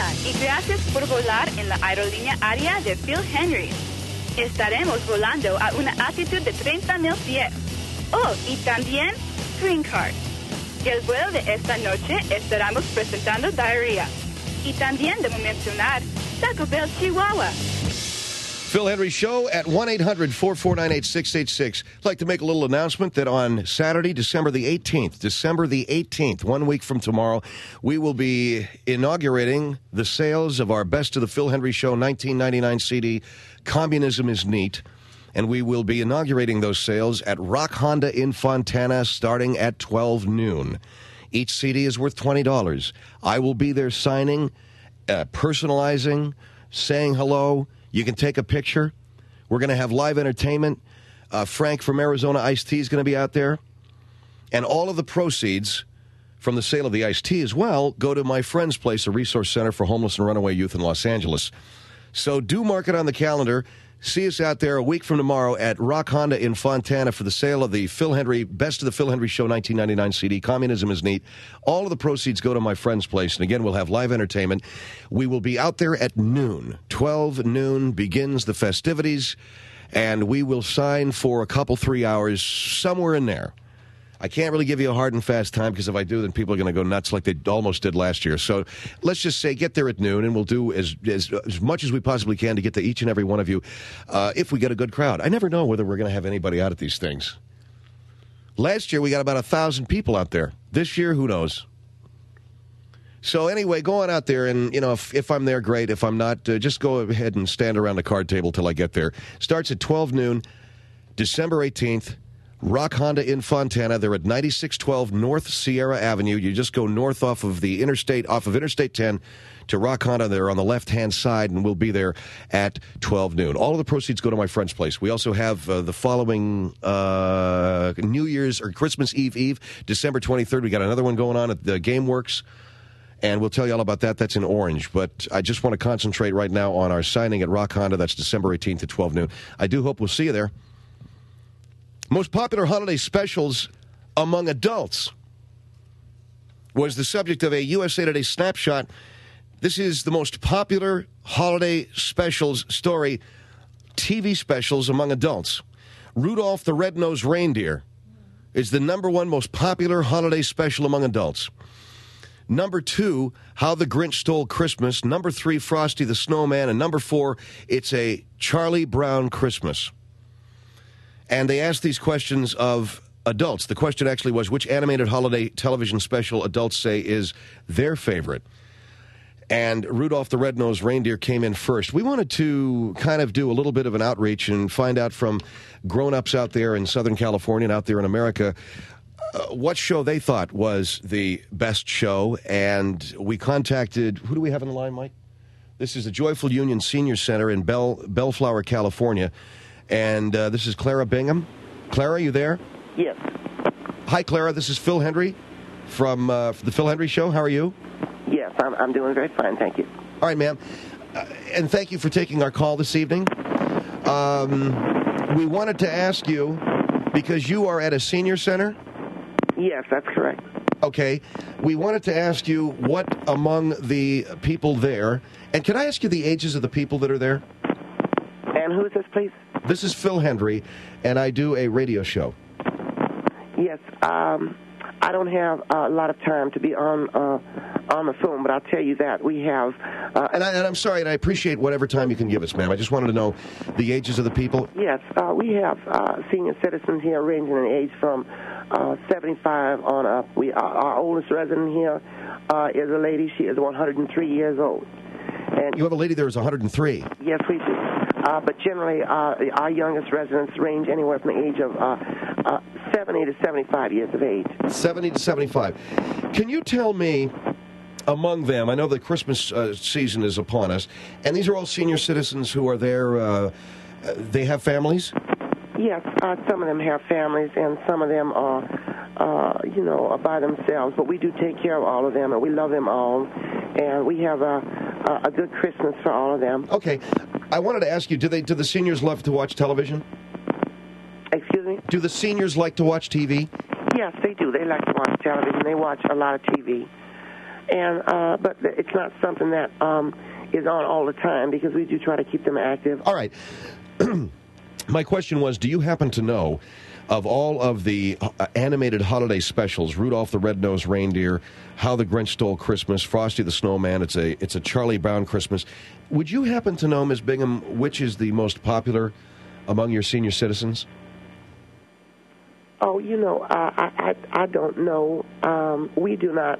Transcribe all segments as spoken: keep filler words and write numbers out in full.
Hola y gracias por volar en la aerolínea aérea de Phil Henry. Estaremos volando a una altitud de treinta mil pies. Oh, y también Green Card. El vuelo de esta noche estaremos presentando diarrea. Y también debo mencionar Taco Bell Chihuahua. Phil Henry Show at one eight hundred four four nine eight six eight six. I'd like to make a little announcement that on Saturday, December the eighteenth, December the eighteenth, one week from tomorrow, we will be inaugurating the sales of our Best of the Phil Henry Show nineteen ninety-nine C D, Communism is Neat. And we will be inaugurating those sales at Rock Honda in Fontana starting at twelve noon. Each C D is worth twenty dollars. I will be there signing, uh, personalizing, saying hello. You can take a picture. We're going to have live entertainment. Uh, Frank from Arizona Iced Tea is going to be out there. And all of the proceeds from the sale of the iced tea as well go to my friend's place, a resource center for homeless and runaway youth in Los Angeles. So do mark it on the calendar. See us out there a week from tomorrow at Rock Honda in Fontana for the sale of the Phil Henry, Best of the Phil Henry Show nineteen ninety-nine C D, Communism is Neat. All of the proceeds go to my friend's place. And again, we'll have live entertainment. We will be out there at noon. twelve noon begins the festivities. And we will sign for a couple, three hours, somewhere in there. I can't really give you a hard and fast time because if I do, then people are going to go nuts like they almost did last year. So let's just say get there at noon, and we'll do as as, as much as we possibly can to get to each and every one of you uh, if we get a good crowd. I never know whether we're going to have anybody out at these things. Last year, we got about one thousand people out there. This year, who knows? So anyway, go on out there, and, you know, if, if I'm there, great. If I'm not, uh, just go ahead and stand around the card table till I get there. Starts at twelve noon, December eighteenth. Rock Honda in Fontana. They're at ninety-six twelve North Sierra Avenue. You just go north off of the interstate, off of Interstate ten to Rock Honda. They're on the left-hand side, and we'll be there at twelve noon. All of the proceeds go to my friend's place. We also have uh, the following uh, New Year's or Christmas Eve Eve, December twenty-third. We got another one going on at the GameWorks, and we'll tell you all about that. That's in Orange. But I just want to concentrate right now on our signing at Rock Honda. That's December eighteenth at twelve noon. I do hope we'll see you there. Most popular holiday specials among adults was the subject of a U S A Today snapshot. This is the most popular holiday specials story, T V specials among adults. Rudolph the Red-Nosed Reindeer is the number one most popular holiday special among adults. Number two, How the Grinch Stole Christmas. Number three, Frosty the Snowman. And number four, It's a Charlie Brown Christmas. And they asked these questions of adults. The question actually was, which animated holiday television special adults say is their favorite? And Rudolph the Red-Nosed Reindeer came in first. We wanted to kind of do a little bit of an outreach and find out from grown-ups out there in Southern California and out there in America uh, what show they thought was the best show. And we contacted, who do we have on the line, Mike? This is the Joyful Union Senior Center in Bell, Bellflower, California. And uh, this is Clara Bingham. Clara, you there? Yes. Hi, Clara. This is Phil Henry from uh, the Phil Henry Show. How are you? Yes, I'm, I'm doing very fine, thank you. All right, ma'am. Uh, and thank you for taking our call this evening. Um, we wanted to ask you, because you are at a senior center? Yes, that's correct. Okay. We wanted to ask you what among the people there, and can I ask you the ages of the people that are there? And who is this, please? This is Phil Henry, and I do a radio show. Yes, um, I don't have a lot of time to be on uh, on the phone, but I'll tell you that we have... Uh, and, I, and I'm sorry, and I appreciate whatever time you can give us, ma'am. I just wanted to know the ages of the people. Yes, uh, we have uh, senior citizens here ranging in age from uh, seventy-five on up. We, our, our oldest resident here uh, is a lady. She is one hundred three years old. And you have a lady there who's one hundred three? Yes, we do. Uh, but generally, uh, our youngest residents range anywhere from the age of uh, uh, seventy to seventy-five years of age. seventy to seventy-five. Can you tell me, among them, I know the Christmas uh, season is upon us, and these are all senior citizens who are there, uh, they have families? Yes, uh, some of them have families, and some of them are, uh, you know, are by themselves. But we do take care of all of them, and we love them all, and we have a, a good Christmas for all of them. Okay. I wanted to ask you, do they do the seniors love to watch television? Excuse me? Do the seniors like to watch T V? Yes, they do. They like to watch television. They watch a lot of T V. and uh, but it's not something that um, is on all the time because we do try to keep them active. All right. My question was, do you happen to know of all of the uh, animated holiday specials, Rudolph the Red-Nosed Reindeer, How the Grinch Stole Christmas, Frosty the Snowman, it's a it's a Charlie Brown Christmas. Would you happen to know, Miz Bingham, which is the most popular among your senior citizens? Oh, you know, uh, I, I I don't know. Um, we do not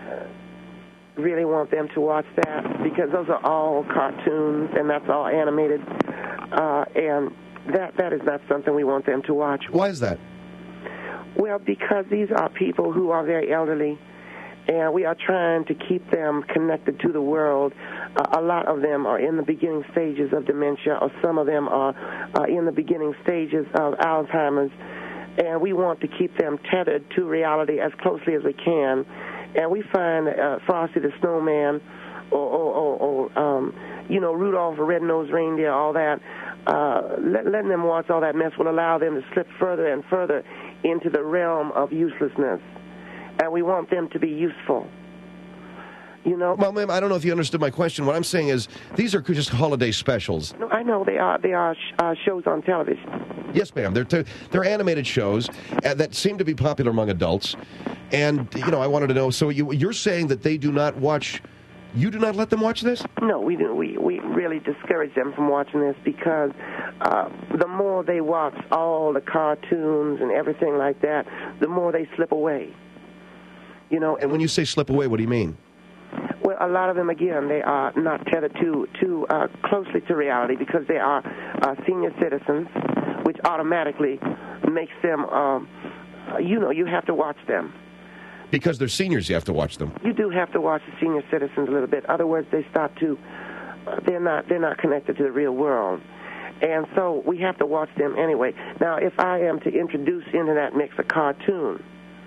really want them to watch that because those are all cartoons and that's all animated, uh, and that that is not something we want them to watch. Why is that? Well, because these are people who are very elderly, and we are trying to keep them connected to the world. Uh, a lot of them are in the beginning stages of dementia, or some of them are uh, in the beginning stages of Alzheimer's, and we want to keep them tethered to reality as closely as we can. And we find uh, Frosty the Snowman, or, or, or, or um, you know, Rudolph the Red-Nosed Reindeer, all that, uh, let, letting them watch all that mess will allow them to slip further and further into the realm of uselessness. And we want them to be useful. You know? Well, ma'am, I don't know if you understood my question. What I'm saying is these are just holiday specials. No, I know they are. They are sh- uh, shows on television. Yes, ma'am. They're t- they're animated shows uh, that seem to be popular among adults. And, you know, I wanted to know, so you, you're saying that they do not watch, you do not let them watch this? No, we do. We, we really discourage them from watching this because uh, the more they watch all the cartoons and everything like that, the more they slip away. You know, and when you say slip away, what do you mean? Well, a lot of them, again, they are not tethered too, too uh, closely to reality because they are uh, senior citizens, which automatically makes them, um, you know, you have to watch them. Because they're seniors, you have to watch them. You do have to watch the senior citizens a little bit. Otherwise, they start to, uh, they're not, they're not connected to the real world. And so we have to watch them anyway. Now, if I am to introduce into that mix a cartoon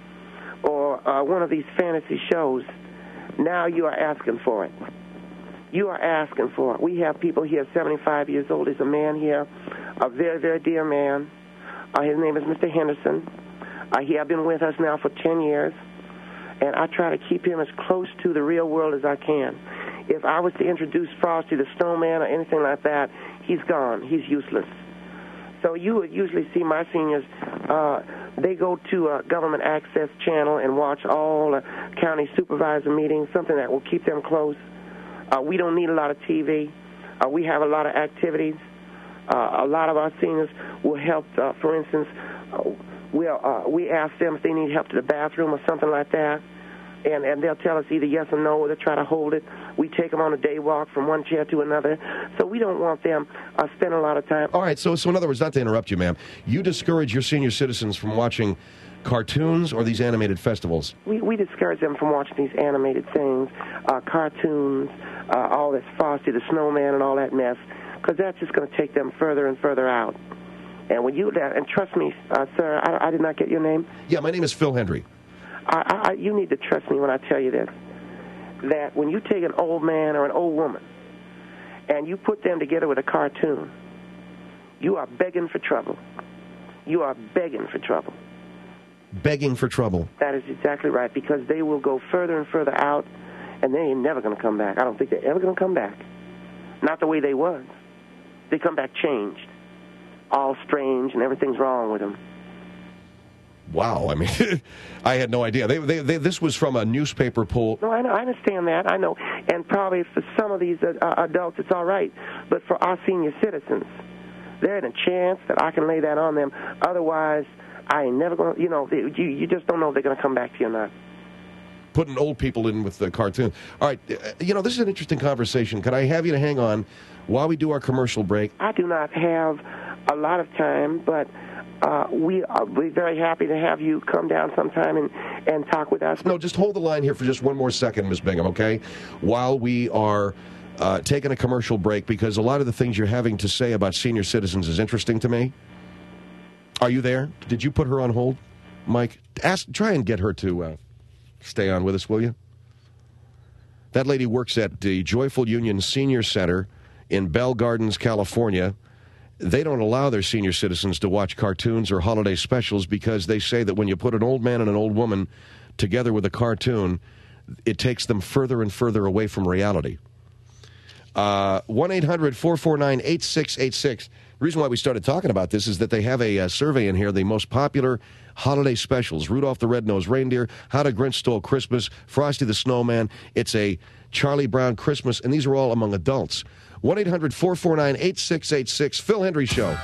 or uh, one of these fantasy shows, now you are asking for it. You are asking for it. We have people here, seventy-five years old. There's a man here, a very, very dear man. Uh, his name is Mister Henderson. Uh, he has been with us now for ten years, and I try to keep him as close to the real world as I can. If I was to introduce Frosty the Snowman or anything like that, he's gone. He's useless. So you would usually see my seniors, uh, they go to a government access channel and watch all the county supervisor meetings, something that will keep them close. Uh, we don't need a lot of T V. Uh, we have a lot of activities. Uh, a lot of our seniors will help, uh, for instance, uh, we'll, uh, we ask them if they need help to the bathroom or something like that. And, and they'll tell us either yes or no, or they'll try to hold it. We take them on a day walk from one chair to another. So we don't want them uh, spending a lot of time. All right, so, so in other words, not to interrupt you, ma'am, you discourage your senior citizens from watching cartoons or these animated festivals? We, we discourage them from watching these animated things, uh, cartoons, uh, all this Frosty the Snowman and all that mess, because that's just going to take them further and further out. And when you and trust me, uh, sir, I, I did not get your name. Yeah, my name is Phil Hendry. I, I, you need to trust me when I tell you this, that when you take an old man or an old woman and you put them together with a cartoon, you are begging for trouble. You are begging for trouble. Begging for trouble. That is exactly right, because they will go further and further out, and they ain't never going to come back. I don't think they're ever going to come back. Not the way they was. They come back changed, all strange, and everything's wrong with them. Wow, I mean, I had no idea. They, they, they, this was from a newspaper poll. No, I know, I understand that. I know. And probably for some of these uh, adults, it's all right. But for our senior citizens, there ain't a chance that I can lay that on them. Otherwise, I ain't never going to, you know, you, you just don't know if they're going to come back to you or not. Putting old people in with the cartoon. All right, you know, this is an interesting conversation. Can I have you to hang on while we do our commercial break? I do not have a lot of time, but uh, we are we're very happy to have you come down sometime and, and talk with us. No, just hold the line here for just one more second, Miz Bingham, okay? While we are uh, taking a commercial break, because a lot of the things you're having to say about senior citizens is interesting to me. Are you there? Did you put her on hold, Mike? Ask, try and get her to uh, stay on with us, will you? That lady works at the Joyful Union Senior Center in Bell Gardens, California. They don't allow their senior citizens to watch cartoons or holiday specials because they say that when you put an old man and an old woman together with a cartoon, it takes them further and further away from reality. Uh, one eight hundred four four nine eight six eight six. The reason why we started talking about this is that they have a, a survey in here, the most popular holiday specials: Rudolph the Red-Nosed Reindeer, How the Grinch Stole Christmas, Frosty the Snowman, It's a Charlie Brown Christmas, and these are all among adults. one eight hundred four four nine eight six eight six, Phil Hendrie Show.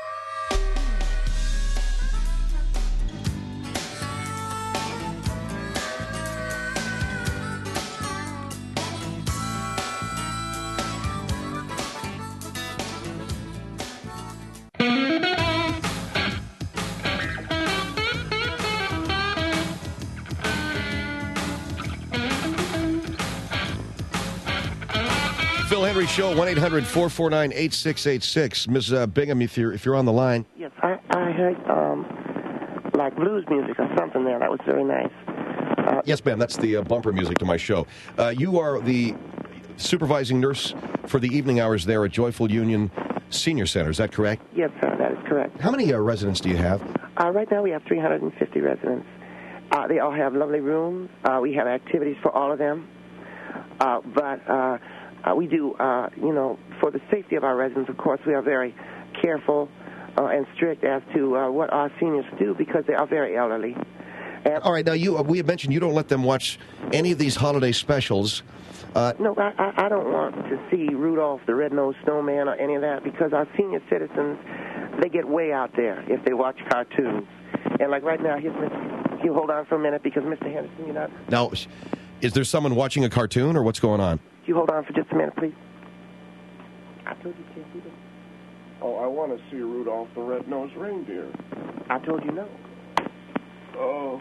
Phil Hendrie Show, one eight hundred four four nine eight six eight six. Miz Uh, Bingham, if you're, if you're on the line. Yes, I, I heard um, like blues music or something there. That was very nice. Uh, Yes, ma'am. That's the uh, bumper music to my show. Uh, you are the supervising nurse for the evening hours there at Joyful Union Senior Center. Is that correct? Yes, sir, that is correct. How many uh, residents do you have? Uh, right now we have three hundred fifty residents. Uh, they all have lovely rooms. Uh, we have activities for all of them. Uh, but uh, uh, we do, uh, you know, for the safety of our residents, of course, we are very careful uh, and strict as to uh, what our seniors do because they are very elderly. And All right. Now, you uh, we had mentioned you don't let them watch any of these holiday specials. Uh, No, I, I I don't want to see Rudolph the Red-Nosed Snowman or any of that because our senior citizens, they get way out there if they watch cartoons. And like right now, here's Mister You hold on for a minute because Mister Henderson, you're not. now, is there someone watching a cartoon or what's going on? You hold on for just a minute, please. I told you can't do that. Oh, I want to see Rudolph the Red-Nosed Reindeer. I told you no. Oh.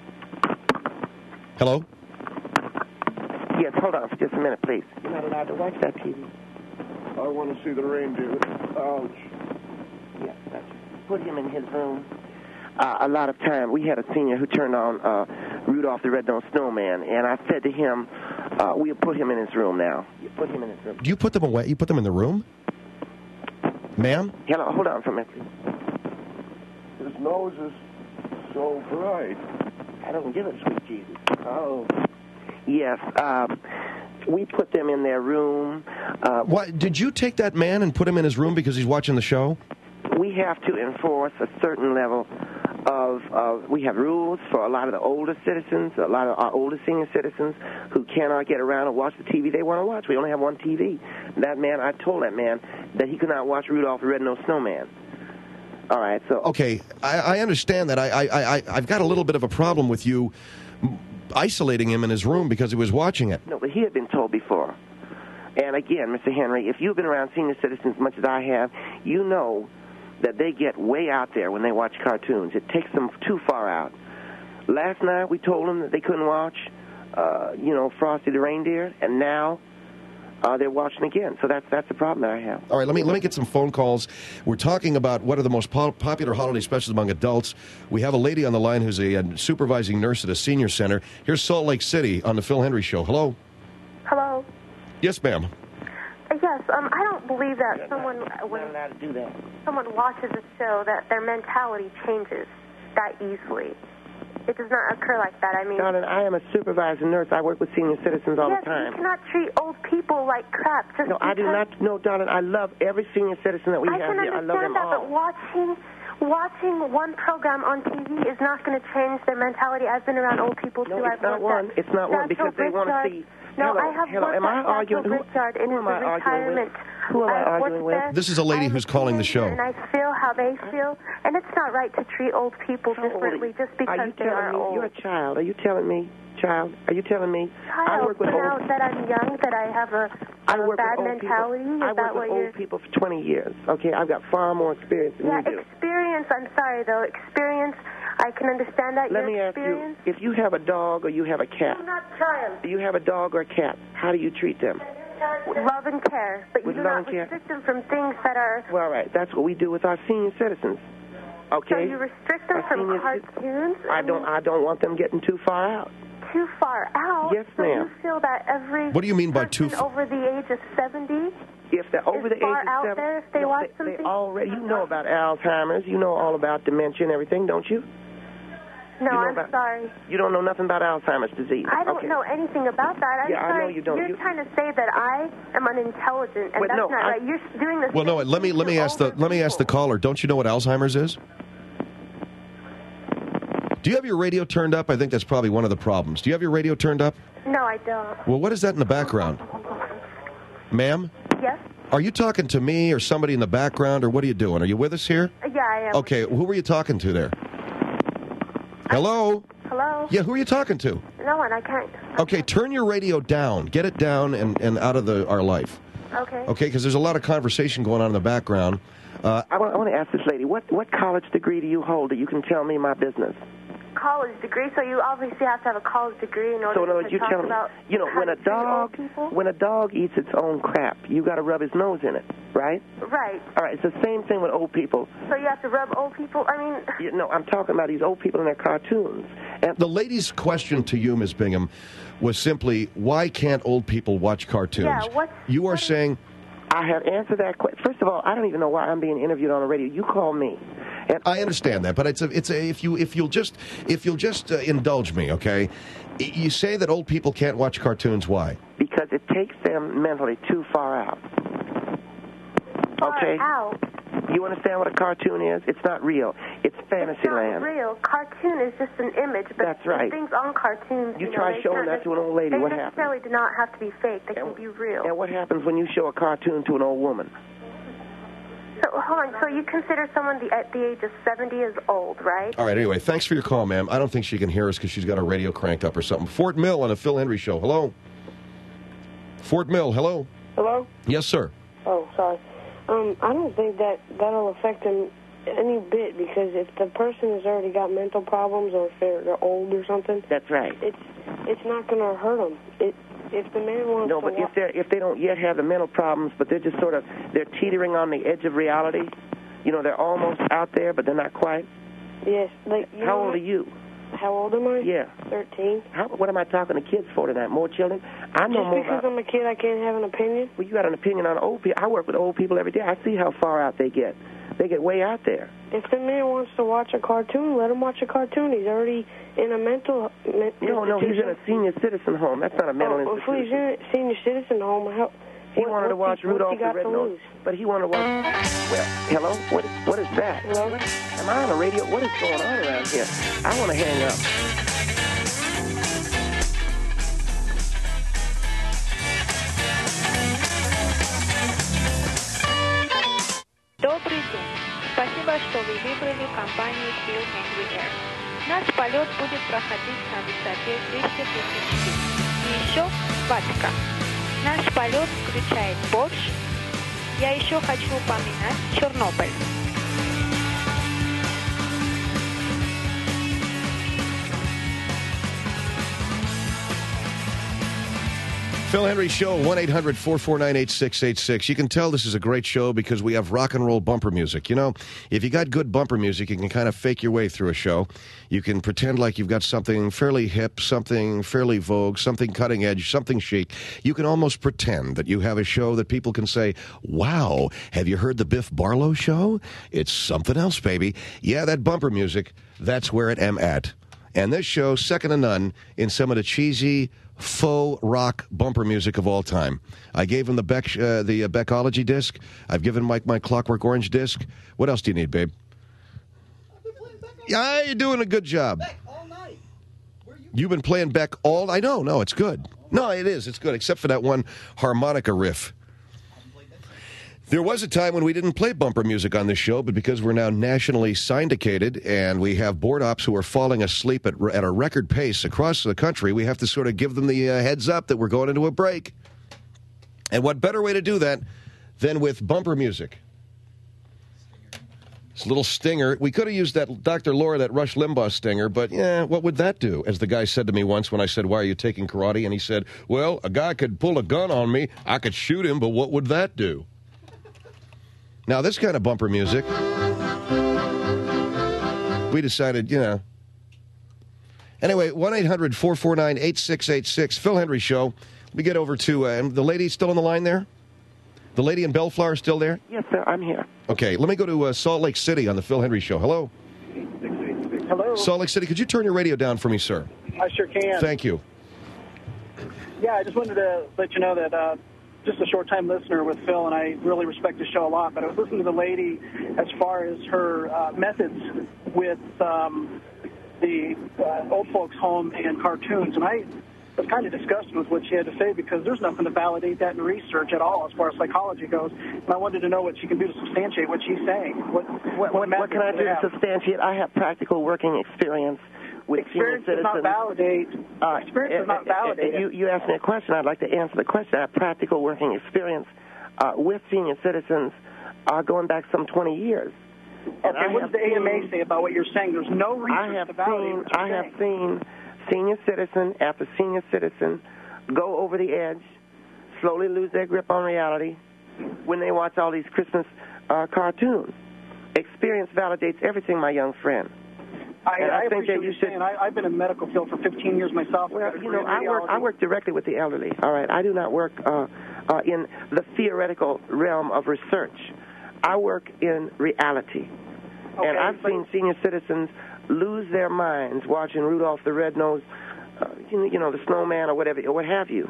Hello? Yes, hold on for just a minute, please. You're not allowed to watch that T V. I want to see the reindeer. Ouch. Yes, that's put him in his room. Uh, a lot of time, we had a senior who turned on uh, Rudolph the Red-Nosed Snowman, and I said to him, uh, we'll put him in his room now. You put him in his room. Do you put them away? You put them in the room? Ma'am? Hello, hold on for a minute, please. His nose is so bright. I don't give it, sweet Jesus. Oh. Yes, um, we put them in their room. Uh, What, did you take that man and put him in his room because he's watching the show? we have to enforce a certain level of, of, we have rules for a lot of the older citizens, a lot of our older senior citizens who cannot get around and watch the T V they want to watch. We only have one T V. That man, I told that man that he could not watch Rudolph the Red-Nosed Snowman. All right, so... Okay, I, I understand that. I, I, I, I've got a little bit of a problem with you isolating him in his room because he was watching it. No, but he had been told before. And again, Mister Henry, if you've been around senior citizens as much as I have, you know that they get way out there when they watch cartoons. It takes them too far out. Last night we told them that they couldn't watch, uh, you know, Frosty the Reindeer, and now uh, they're watching again. So that's that's the problem that I have. All right, let me let me get some phone calls. We're talking about what are the most po- popular holiday specials among adults. We have a lady on the line who's a, a supervising nurse at a senior center. Here's Salt Lake City on the Phil Hendrie Show. Hello. Hello. Yes, ma'am. Uh, yes, um, I don't believe that You're someone not, when not allowed to do that. someone watches a show that their mentality changes that easily. It does not occur like that. I mean, Darling, I am a supervising nurse. I work with senior citizens all yes, the time. you cannot treat old people like crap. Just No, I do because- not. No, darling, I love every senior citizen that we I have can here. I love understand them that, all. but watching watching one program on T V is not going to change their mentality. I've been around old people too. No, I've it's not worked one. at It's not one because Central they want to Brickyard. see. No, hello, I have hello. worked Am I at arguing? Central Who, Brickyard. It who is am the I arguing with? retirement. Who am I I've arguing worked with? there. This is a lady I'm who's calling the show. And I feel how they feel, and it's not right to treat old people How old are differently you? just because are you they telling are me old. you're a child? Are you telling me, child? Are you telling me I Child, work with but now old? that I'm young, that I have a, I a work bad with old mentality, people. is I that work what with you're... old people for twenty years. Okay, I've got far more experience than Yeah, you do. experience, I'm sorry, though. Experience, I can understand that. Let Your me ask you: experience... if you have a dog or you have a cat, I'm not child. do you have a dog or a cat? How do you treat them? Love and care, but you With do love not and care. restrict them from things that are... Well, all right, that's what we do with our senior citizens. Okay. So you restrict them Our from senior ci- cartoons? I don't. I don't want them getting too far out. Too far out? Yes, so ma'am. you feel that every What do you mean by too person f- over the age of seventy? If they're over Is the far age of out seven, there if they no, watch they, they something? already. You know about Alzheimer's. You know all about dementia and everything, don't you? No, you know I'm about, sorry. You don't know nothing about Alzheimer's disease. I don't okay. know anything about that. I'm Yeah, sorry. I know you don't. You're You... trying to say that I am unintelligent, and Wait, that's no, not I... right. You're doing this. Well, no. Let me let me ask the let me ask the caller. Don't you know what Alzheimer's is? Do you have your radio turned up? I think that's probably one of the problems. Do you have your radio turned up? No, I don't. Well, what is that in the background? Ma'am? Yes? Are you talking to me or somebody in the background, or what are you doing? Are you with us here? Yeah, I am. Okay, who were you talking to there? Hello? Hello? Yeah, who are you talking to? No one, I can't. Okay, turn your radio down. Get it down and, and out of the our life. Okay. Okay, because there's a lot of conversation going on in the background. Uh, I want, I want to ask this lady, what, what college degree do you hold that you can tell me my business? College degree, so you obviously have to have a college degree in order so, in other to words, you talk tell me, about you know, how when to a treat old dog, people? when a dog eats its own crap, you got to rub his nose in it, right? Right. All right, it's the same thing with old people. So you have to rub old people? I mean... You know, I'm talking about these old people in their cartoons. And the lady's question to you, Miz Bingham, was simply, why can't old people watch cartoons? Yeah, what's... You are what saying... I have answered that question. First of all, I don't even know why I'm being interviewed on the radio. You call me. And I understand that, but it's a, it's a, if you if you'll just if you'll just uh, indulge me, okay? You say that old people can't watch cartoons. Why? Because it takes them mentally too far out. Far okay. out. You understand what a cartoon is? It's not real. It's fantasy It's not land. real. Cartoon is just an image, but That's right. the things on cartoons, You you, try know, they showing can't- that to an old lady, They what happens? necessarily do not have to be fake. They And- can be real. And what happens when you show a cartoon to an old woman? So hold on. So you consider someone the, at the age of seventy as old, right? All right, anyway, thanks for your call, ma'am. I don't think she can hear us because she's got her radio cranked up or something. Fort Mill on the Phil Henry Show. Hello? Fort Mill, hello? Hello? Yes, sir. Oh, sorry. Um, I don't think that that'll affect them any bit because if the person has already got mental problems or if they're, they're old or something, That's right. it's it's not going to hurt them. It, if the man wants No, to but wa- if they if they don't yet have the mental problems, but they're just sort of they're teetering on the edge of reality. You know, they're almost out there, but they're not quite. yes, like you How know, old are you? How old am I? Yeah. Thirteen. How, what am I talking to kids for tonight? More children? I know Just more because about. I'm a kid, I can't have an opinion. Well, you got an opinion on old people. I work with old people every day. I see how far out they get. They get way out there. If the man wants to watch a cartoon, let him watch a cartoon. He's already in a mental. Me- No, no, he's in a senior citizen home. That's not a mental oh, if he's institution. in a senior citizen home, how, He what, wanted to watch what's he, what's Rudolph he the got to Red-Nosed, lose? but he wanted to watch. Well, hello. What is what is that? Hello? What, am I on the radio? What is going on around here? I want to hang up. Добрый день. Спасибо, что вы выбрали компанию Phil Henry Air. Наш полет будет проходить на высоте триста тысяч фут. И еще водка. Наш полет включает борщ. Я еще хочу упоминать Чернобыль. Phil Henry Show, one eight hundred four four nine eight six eight six. You can tell this is a great show because we have rock and roll bumper music. You know, if you got good bumper music, you can kind of fake your way through a show. You can pretend like you've got something fairly hip, something fairly vogue, something cutting edge, something chic. You can almost pretend that you have a show that people can say, wow, have you heard the Biff Barlow show? It's something else, baby. Yeah, that bumper music, that's where it am at. And this show, second to none in some of the cheesy, faux rock bumper music of all time. I gave him the Beck, uh, the uh, Beckology disc. I've given Mike my Clockwork Orange disc. What else do you need, babe? Yeah, you're doing a good job. Beck all night. You? You've been playing Beck all. I know, no, it's good. No, it is. It's good, except for that one harmonica riff. There was a time when we didn't play bumper music on this show, but because we're now nationally syndicated and we have board ops who are falling asleep at, at a record pace across the country, we have to sort of give them the uh, heads up that we're going into a break. And what better way to do that than with bumper music? It's a little stinger. We could have used that Doctor Laura, that Rush Limbaugh stinger, but yeah, what would that do? As the guy said to me once when I said, why are you taking karate? And he said, well, a guy could pull a gun on me. I could shoot him, but what would that do? Now, this kind of bumper music, we decided, you know. Anyway, one eight hundred four four nine eight six eight six, Phil Henry Show. We get over to, uh, the lady still on the line there? The lady in Bellflower still there? Yes, sir. I'm here. Okay, let me go to uh, Salt Lake City on the Phil Henry Show. Hello? Hello. Salt Lake City, could you turn your radio down for me, sir? I sure can. Thank you. Yeah, I just wanted to let you know that uh, just a short-time listener with Phil, and I really respect the show a lot, but I was listening to the lady as far as her uh, methods with um, the uh, old folks' home and cartoons, and I was kind of disgusted with what she had to say because there's nothing to validate that in research at all as far as psychology goes, and I wanted to know what she can do to substantiate what she's saying. What, What, what, what can I do to substantiate? I have practical working experience with Experience senior does citizens. not validate. Uh, Experience does not uh, uh, validate. You, you asked me a question. I'd like to answer the question. I have practical working experience uh, with senior citizens uh, going back some twenty years. And Okay, I what have does the A M A seen- say about what you're saying? There's no research I have to validate seen, what you're I have saying. seen senior citizen after senior citizen go over the edge, slowly lose their grip on reality when they watch all these Christmas uh, cartoons. Experience validates everything, my young friend. I, And I, I think appreciate that what you you're should- saying. I, I've been in the medical field for fifteen years myself. Well, I've got a you know, degree in I work, I radiology. work directly with the elderly, all right? I do not work uh, uh, in the theoretical realm of research. I work in reality. Okay, and I've but- seen senior citizens lose their minds watching Rudolph the Red-Nosed, uh, you, know, you know, the snowman or whatever, or what have you.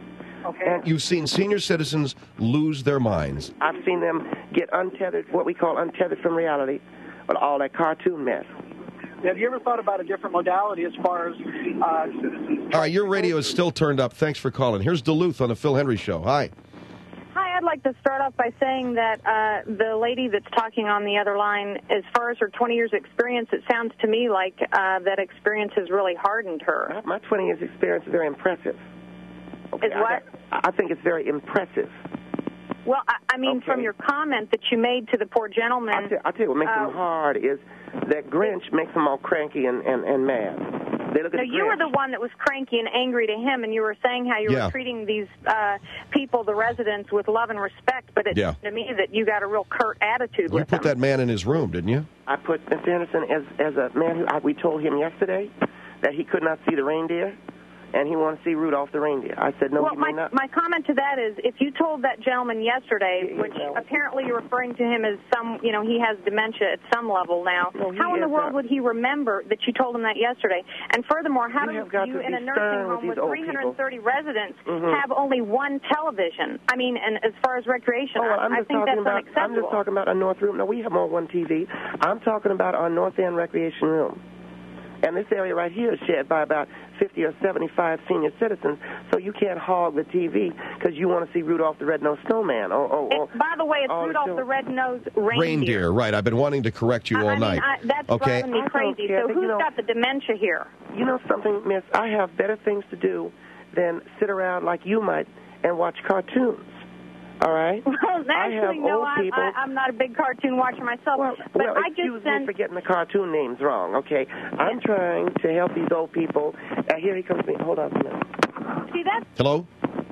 Okay. You've seen senior citizens lose their minds. I've seen them get untethered, what we call untethered from reality, with all that cartoon mess. Have you ever thought about a different modality as far as... Uh, All right, your radio is still turned up. Thanks for calling. Here's Duluth on the Phil Henry Show. Hi. Hi, I'd like to start off by saying that uh, the lady that's talking on the other line, as far as her twenty years experience, it sounds to me like uh, that experience has really hardened her. My twenty years experience is very impressive. Okay, Is what? I, I think it's very impressive. Well, I, I mean, Okay. from your comment that you made to the poor gentleman... I'll tell, I'll tell you what makes uh, them hard is that Grinch makes them all cranky and, and, and mad. They look at No, the you were Grinch. the one that was cranky and angry to him, and you were saying how you Yeah. were treating these uh, people, the residents, with love and respect, but it Yeah. seemed to me that you got a real curt attitude You with put them. that man in his room, didn't you? I put Mister Anderson as, as a man who I, we told him yesterday that he could not see the reindeer, and he wanted to see Rudolph the reindeer. I said, no, well, he my, may not. my comment to that is, if you told that gentleman yesterday, which apparently you're referring to him as some, you know, he has dementia at some level now, No, he how in the is world not. would he remember that you told him that yesterday? And furthermore, how You do have got you, to in be a nursing stern with home with these old three hundred thirty residents, Mhm. have only one television? I mean, and as far as recreation, Oh, well, I'm I, I just think talking that's about. I'm unacceptable. just talking about our North Room. No, we have more one T V. I'm talking about our North End Recreation Room, and this area right here is shared by about fifty or seventy-five senior citizens. So you can't hog the T V because you want to see Rudolph the Red-Nosed Snowman. Or, or, or It's, by the way, it's or Rudolph show- the Red-Nosed Reindeer. Reindeer, right. I've been wanting to correct you I, all I mean, night. I, that's okay. driving me I don't crazy. care, So but, who's you know- got the dementia here? You know something, Miss? I have better things to do than sit around like you might and watch cartoons. All right? Well, I have actually, no, old I'm, people. I, I'm not a big cartoon watcher myself. Well, but well I excuse just me sent. for getting the cartoon names wrong, okay? I'm trying to help these old people. Uh, here he comes. Hold on a minute. See, that's Hello?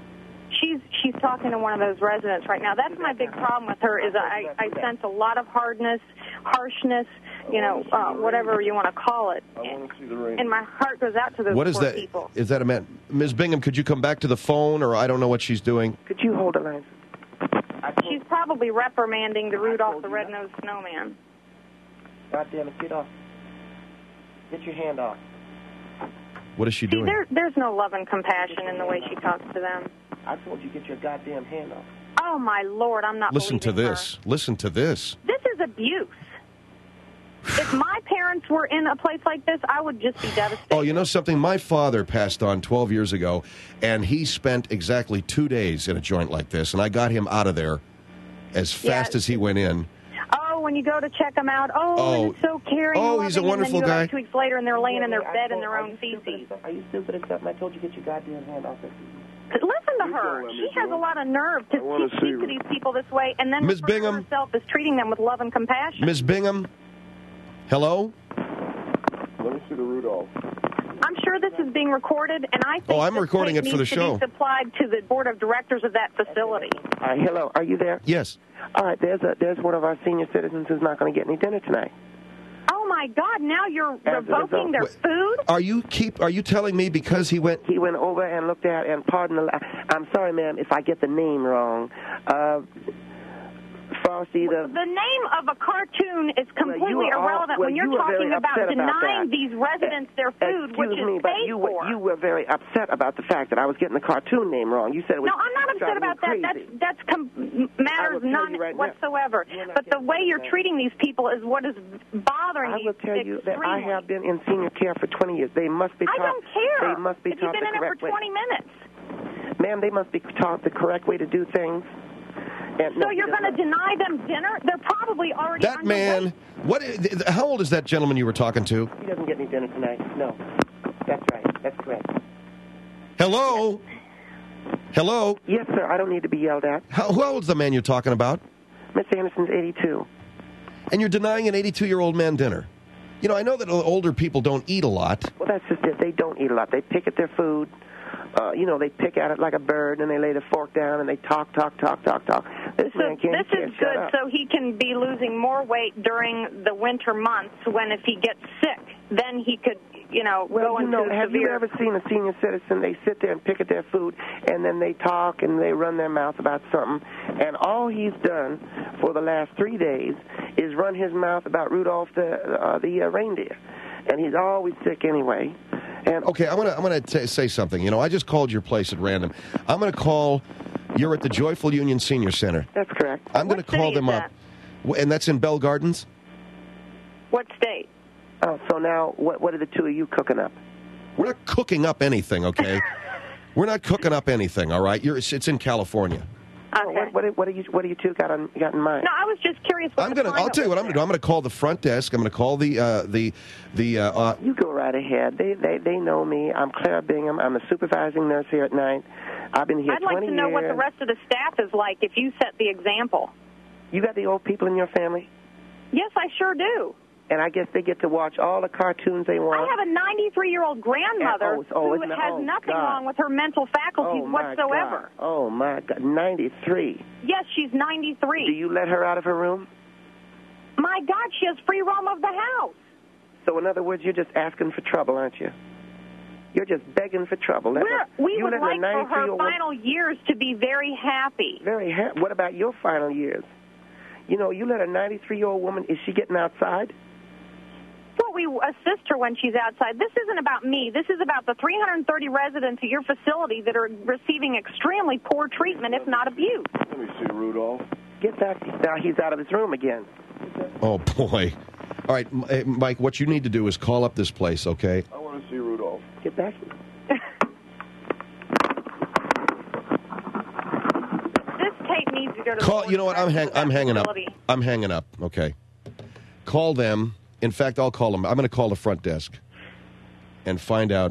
she's she's talking to one of those residents right now. That's my big problem with her. Is I I sense a lot of hardness, harshness, you know, uh, whatever you want to call it. I want to see the ring. And my heart goes out to those What is poor that? people. Is that a man? Miz Bingham, could you come back to the phone, or I don't know what she's doing? Could you hold the line? She's probably reprimanding the Rudolph the Red-Nosed Snowman. God damn it, get off. Get your hand off. What is she See, doing? there, there's no love and compassion in the way she talks to them. I told you get your goddamn hand off. Oh, my Lord, I'm not Listen to believing her. this. Listen to this. This is abuse. If my parents were in a place like this, I would just be devastated. Oh, you know something? My father passed on twelve years ago, and he spent exactly two days in a joint like this, and I got him out of there as fast Yeah. as he went in. Oh, when you go to check them out, oh, Oh. and it's so caring. Oh, and he's a loving, wonderful and then you go guy. back two weeks later, and they're laying in their I bed in told- their are own you stupid feces. or something? Are you stupid or something? I told you get your goddamn hand off. Listen to her. She has a lot of nerve to I wanna speak see to her. these people this way, and then Miz refer to Bingham. herself as treating them with love and compassion. Miz Bingham? Hello? Let me see the Rudolph. I'm sure this is being recorded, and I think Oh, I'm this recording tape it for needs the to show. be supplied to the board of directors of that facility. All right, hello. Are you there? Yes. All right, there's a there's one of our senior citizens who's not going to get any dinner tonight. Oh my God! Now you're As a revoking result- their Wait. food. Are you keep? Are you telling me because he went? He went over and looked at, and pardon the, la- I'm sorry, ma'am, if I get the name wrong. Uh, Frosty the... The name of a cartoon is completely well, you are, irrelevant well, when you're you talking about about denying that. these residents their food, Excuse which is me, but paid you for. were, you were very upset about the fact that I was getting the cartoon name wrong. You said it was No, I'm not upset about that. That's that's com- matters none right whatsoever. But the way you're treating these people is what is bothering I me. will tell you that I extremely. have been in senior care for twenty years. They must be I taught. don't care. They must be if you've taught been the in it for correct way. twenty minutes. Ma'am, they must be taught the correct way to do things. And, So no, you're going to deny them dinner? They're probably already That underway. man, what? is- how old is that gentleman you were talking to? He doesn't get any dinner tonight. No. That's right. That's correct. Hello? Hello? Yes, sir. I don't need to be yelled at. How, who old is the man you're talking about? Miss Anderson's eighty-two. And you're denying an eighty-two-year-old man dinner. You know, I know that older people don't eat a lot. Well, that's just it. They don't eat a lot. They pick at their food. Uh, you know, they pick at it like a bird, and they lay the fork down, and they talk, talk, talk, talk, talk. This So man can't, this he can't is shut good up. so he can be losing more weight during the winter months when if he gets sick, then he could, you know, Well, go you into know, have severe... you ever seen a senior citizen, they sit there and pick at their food, and then they talk and they run their mouth about something, and all he's done for the last three days is run his mouth about Rudolph the, uh, the uh, reindeer, and he's always sick anyway. And Okay, I'm gonna I'm gonna t- say something. You know, I just called your place at random. I'm gonna call. You're at the Joyful Union Senior Center. That's correct. I'm gonna What call city them is up, W- and that's in Bell Gardens. What state? Oh, so now what, what are the two of you cooking up? We're not cooking up anything, okay? We're not cooking up anything, all right? You're, it's, it's in California. Oh, what, what, what, are you, what do you two got, on, got in mind? No, I was just curious what I'm the gonna. I'll climate tell you what was I'm gonna do. I'm gonna call the front desk. I'm gonna call the uh, the the. Uh, uh, You go right ahead. They, they they know me. I'm Clara Bingham. I'm a supervising nurse here at night. I've been here I'd like twenty to know years. what the rest of the staff is like if you set the example. You got the old people in your family? Yes, I sure do. And I guess they get to watch all the cartoons they want. I have a ninety-three-year-old grandmother And- oh, oh, who isn't it- has oh, nothing God. wrong with her mental faculties oh, my whatsoever. God. Oh, my God. ninety-three. Yes, she's ninety-three. Do you let her out of her room? My God, she has free roam of the house. So, in other words, you're just asking for trouble, aren't you? You're just begging for trouble. Let We're, her- we you would let a like for her ninety-three-year-old woman- final years to be very happy. Very happy. What about your final years? You know, you let a ninety-three-year-old woman, is she getting outside? Well, we assist her when she's outside. This isn't about me. This is about the three hundred thirty residents of your facility that are receiving extremely poor treatment, if not abuse. Let me see, Rudolph. Get back. Now he's out of his room again. oh boy. All right, M- eh, Mike. What you need to do is call up this place, okay? I want to see Rudolph. Get back. This tape needs to go to Call. the You know what? I'm hang, I'm hanging up. facility. I'm hanging up. Okay. Call them. In fact, I'll call them. I'm going to call the front desk and find out.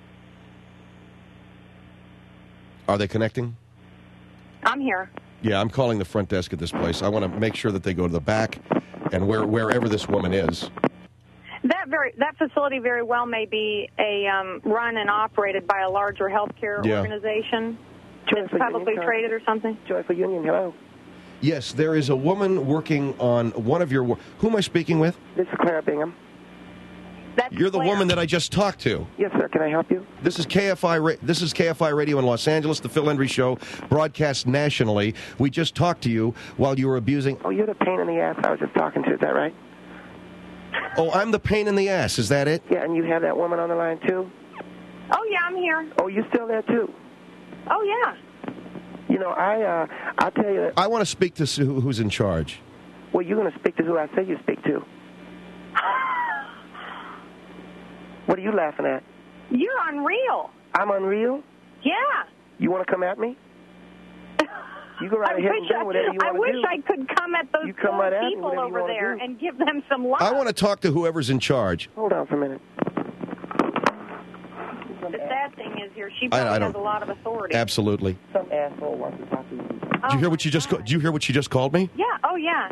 Are they connecting? I'm here. Yeah, I'm calling the front desk at this place. I want to make sure that they go to the back and where wherever this woman is. That very that facility very well may be a um, run and operated by a larger healthcare Yeah. organization. Joyful It's publicly Union, traded or something. Joyful Union, hello. Yes, there is a woman working on one of your. Who am I speaking with? This is Clara Bingham. That's You're the Claire. woman that I just talked to. Yes, sir. Can I help you? This is K F I. Ra- This is K F I Radio in Los Angeles, the Phil Hendry Show, broadcast nationally. We just talked to you while you were abusing. Oh, you're the pain in the ass I was just talking to. Is that right? Oh, I'm the pain in the ass. Is that it? Yeah, and you have that woman on the line too. Oh yeah, I'm here. Oh, you still there too? Oh yeah. You know, I uh, I tell you. I want to speak to Sue, who's in charge. Well, you're going to speak to who I say you speak to. What are you laughing at? You're unreal. I'm unreal? Yeah. You want to come at me? You go right I ahead wish and do I, whatever you I want to wish do. I could come at those You come poor right at me, people whatever you over wanna there do. and give them some love. I want to talk to whoever's in charge. Hold on for a minute. The sad thing is here, she I- I probably don't- has a lot of authority. Absolutely. Some asshole wants to talk to you. Did you hear what she just? Did you hear what she just called me? Yeah. Oh yeah.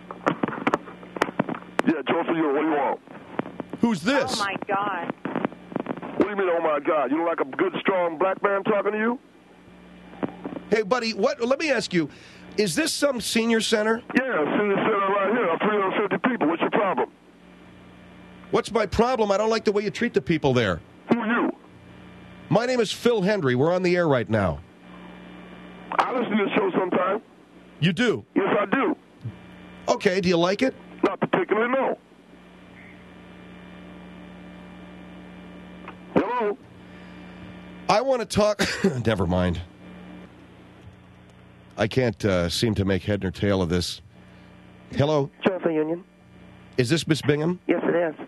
Yeah, Joyful Union, what do you want? Who's this? Oh my God. What do you mean, oh my God? You don't like a good, strong black man talking to you? Hey, buddy. What? Let me ask you. Is this some senior center? Yeah, senior center right here, three hundred fifty people. What's your problem? What's my problem? I don't like the way you treat the people there. Who are you? My name is Phil Hendry. We're on the air right now. I listen to your show sometime. You do? Yes, I do. Okay, do you like it? Not particularly, no. Hello? I want to talk... Never mind. I can't uh, seem to make head nor tail of this. Hello? Joyful Union. Is this Miss Bingham? Yes, it is.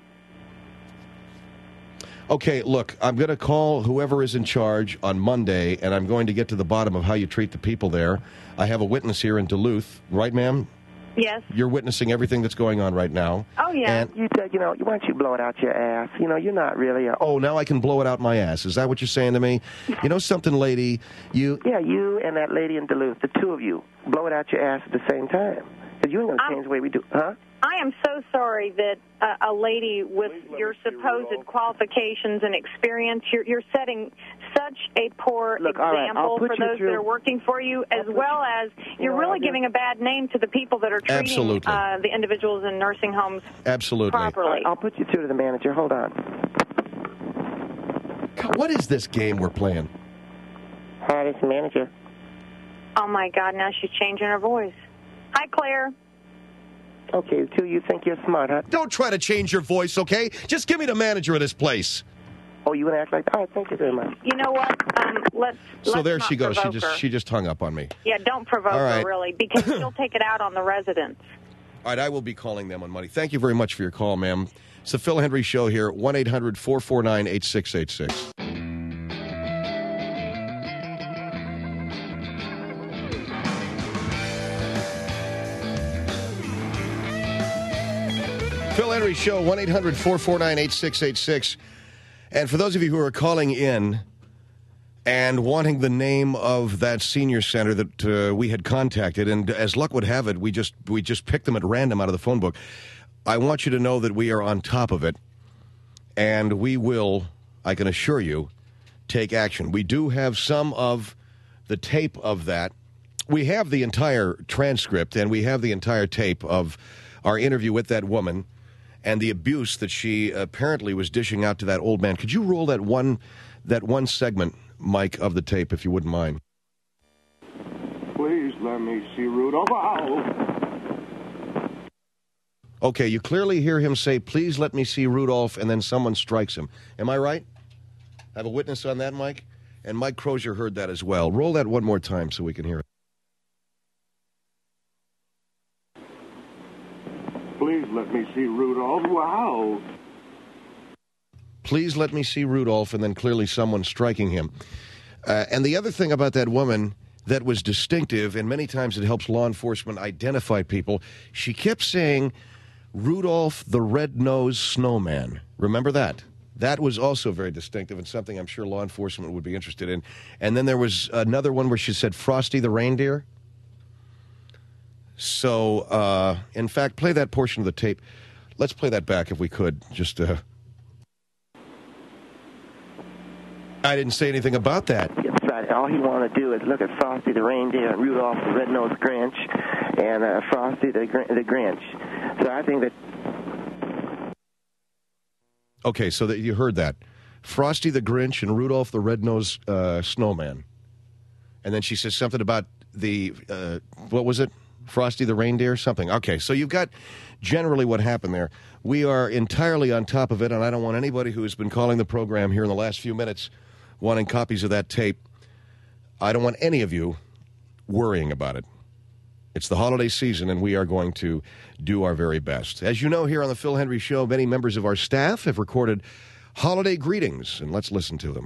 Okay, look, I'm going to call whoever is in charge on Monday, and I'm going to get to the bottom of how you treat the people there. I have a witness here in Duluth. Right, ma'am? Yes. You're witnessing everything that's going on right now. Oh, yeah. And, You said, you know, why don't you blow it out your ass? You know, you're not really a... oh, now I can blow it out my ass. Is that what you're saying to me? You know something, lady? You... Yeah, you and that lady in Duluth, the two of you, blow it out your ass at the same time. Because you ain't going to change the way we do... Huh? I am so sorry that uh, a lady with your supposed qualifications and experience, you're, you're setting such a poor Look, all right, example I'll put for you those through- that are working for you, as well as you're know, really I'll giving a bad name to the people that are treating Absolutely. uh, the individuals in nursing homes Absolutely. properly. I'll put you through to the manager. Hold on. God, what is this game we're playing? Hi, this is the manager. Oh, my God, now she's changing her voice. Hi, Claire. Okay, two, you think you're smart, huh? Don't try to change your voice, okay? Just give me the manager of this place. Oh, you want to act like... All right, thank you very much. You know what? Um, let's, So let's there not she goes. She provoke just her. she just hung up on me. Yeah, don't provoke All right. her, really, because she'll take it out on the residents. All right, I will be calling them on Monday. Thank you very much for your call, ma'am. It's the Phil Henry Show here, one eight hundred four four nine eight six eight six. Phil Henry Show, one eight hundred four four nine eight six eight six. And for those of you who are calling in and wanting the name of that senior center that uh, we had contacted, and as luck would have it, we just we just picked them at random out of the phone book. I want you to know that we are on top of it, and we will, I can assure you, take action. We do have some of the tape of that. We have the entire transcript, and we have the entire tape of our interview with that woman and the abuse that she apparently was dishing out to that old man. Could you roll that one that one segment, Mike, of the tape, if you wouldn't mind? Please let me see Rudolph. Ow. Okay, you clearly hear him say, please let me see Rudolph, and then someone strikes him. Am I right? Have a witness on that, Mike? And Mike Crozier heard that as well. Roll that one more time so we can hear it. Please let me see Rudolph. Wow. Please let me see Rudolph, and then clearly someone striking him. Uh, and the other thing about that woman that was distinctive, and many times it helps law enforcement identify people, she kept saying, Rudolph the Red-Nosed Snowman. Remember that? That was also very distinctive and something I'm sure law enforcement would be interested in. And then there was another one where she said Frosty the Reindeer. So, uh, in fact, play that portion of the tape. Let's play that back if we could. Just, uh... I didn't say anything about that. That's right. All he wanted to do is look at Frosty the Reindeer and Rudolph the Red-Nosed Grinch and uh, Frosty the, Gr- the Grinch. So I think that... Okay, so that you heard that. Frosty the Grinch and Rudolph the Red-Nosed uh, Snowman. And then she says something about the, uh, what was it? Frosty the Reindeer, something. Okay, so you've got generally what happened there. We are entirely on top of it, and I don't want anybody who has been calling the program here in the last few minutes wanting copies of that tape. I don't want any of you worrying about it. It's the holiday season, and we are going to do our very best. As you know, here on the Phil Henry Show, many members of our staff have recorded holiday greetings, and let's listen to them.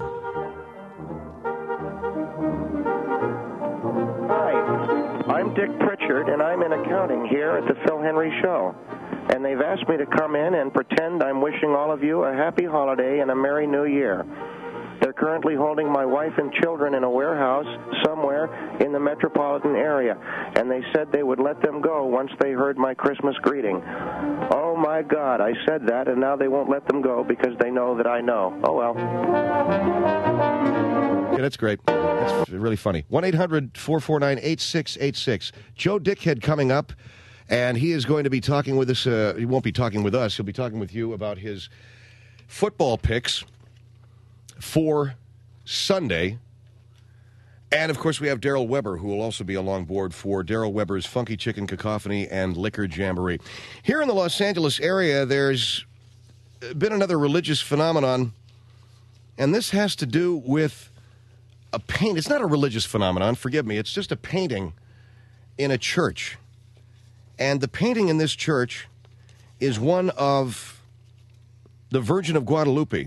I'm Dick Pritchard, and I'm in accounting here at the Phil Henry Show. And they've asked me to come in and pretend I'm wishing all of you a happy holiday and a Merry New Year. They're currently holding my wife and children in a warehouse somewhere in the metropolitan area, and they said they would let them go once they heard my Christmas greeting. Oh, my God, I said that, and now they won't let them go because they know that I know. Oh, well. Yeah, that's great. That's really funny. one eight hundred four four nine eight six eight six. Joe Dickhead coming up, and he is going to be talking with us. Uh, he won't be talking with us. He'll be talking with you about his football picks for Sunday. And, of course, we have Daryl Weber, who will also be along board for Daryl Weber's Funky Chicken Cacophony and Liquor Jamboree. Here in the Los Angeles area, there's been another religious phenomenon, and this has to do with a paint. It's not a religious phenomenon, forgive me. It's just a painting in a church. And the painting in this church is one of the Virgin of Guadalupe.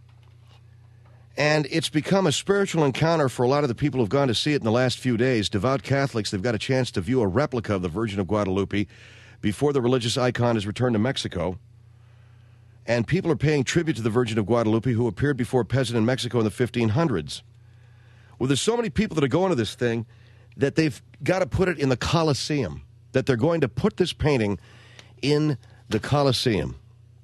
And it's become a spiritual encounter for a lot of the people who've gone to see it in the last few days. Devout Catholics, they've got a chance to view a replica of the Virgin of Guadalupe before the religious icon is returned to Mexico. And people are paying tribute to the Virgin of Guadalupe, who appeared before a peasant in Mexico in the fifteen hundreds. Well, there's so many people that are going to this thing that they've got to put it in the Colosseum, that they're going to put this painting in the Colosseum.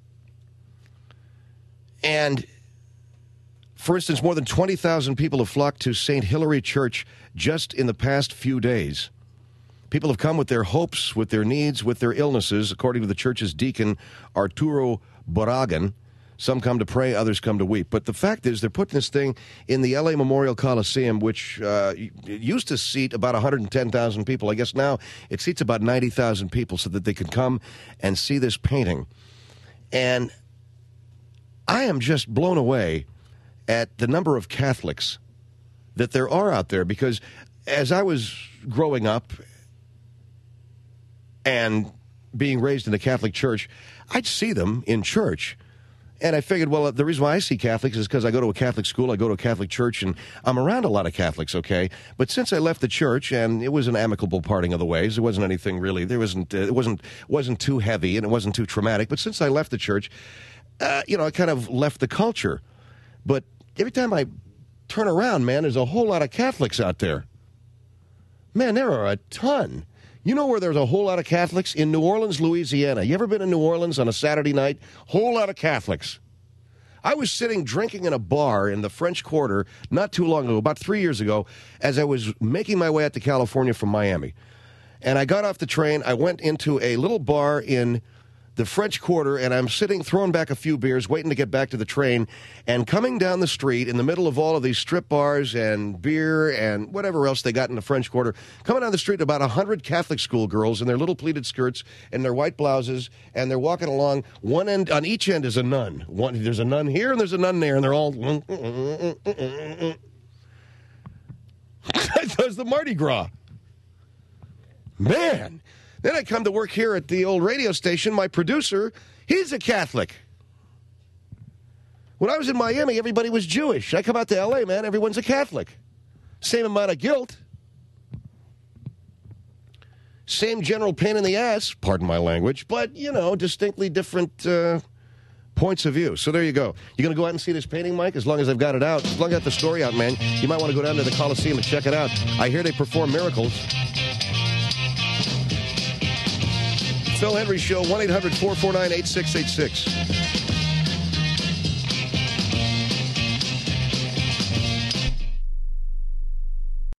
And, for instance, more than twenty thousand people have flocked to Saint Hilary Church just in the past few days. People have come with their hopes, with their needs, with their illnesses, according to the church's deacon, Arturo Barragan. Some come to pray, others come to weep. But the fact is, they're putting this thing in the L A Memorial Coliseum, which uh, used to seat about one hundred ten thousand people. I guess now it seats about ninety thousand people so that they can come and see this painting. And I am just blown away at the number of Catholics that there are out there, because as I was growing up and being raised in a Catholic church, I'd see them in church. And I figured, well, the reason why I see Catholics is because I go to a Catholic school, I go to a Catholic church, and I'm around a lot of Catholics, okay? But since I left the church, and it was an amicable parting of the ways, it wasn't anything really, there wasn't, uh, it wasn't, wasn't too heavy, and it wasn't too traumatic. But since I left the church, uh, you know, I kind of left the culture. But every time I turn around, man, there's a whole lot of Catholics out there. Man, there are a ton. You know where there's a whole lot of Catholics? In New Orleans, Louisiana. You ever been in New Orleans on a Saturday night? Whole lot of Catholics. I was sitting drinking in a bar in the French Quarter not too long ago, about three years ago, as I was making my way out to California from Miami. And I got off the train. I went into a little bar in the French Quarter, and I'm sitting, throwing back a few beers, waiting to get back to the train, and coming down the street in the middle of all of these strip bars and beer and whatever else they got in the French Quarter, coming down the street, about a hundred Catholic schoolgirls in their little pleated skirts and their white blouses, and they're walking along. One end, on each end is a nun. One, there's a nun here and there's a nun there, and they're all... That's the Mardi Gras. Man... Then I come to work here at the old radio station. My producer, he's a Catholic. When I was in Miami, everybody was Jewish. I come out to L A, man, everyone's a Catholic. Same amount of guilt. Same general pain in the ass, pardon my language, but, you know, distinctly different uh, points of view. So there you go. You going to go out and see this painting, Mike? As long as I've got it out. As long as I've got the story out, man, you might want to go down to the Coliseum and check it out. I hear they perform miracles. Phil Henry Show, one eight hundred four four nine eight six eight six.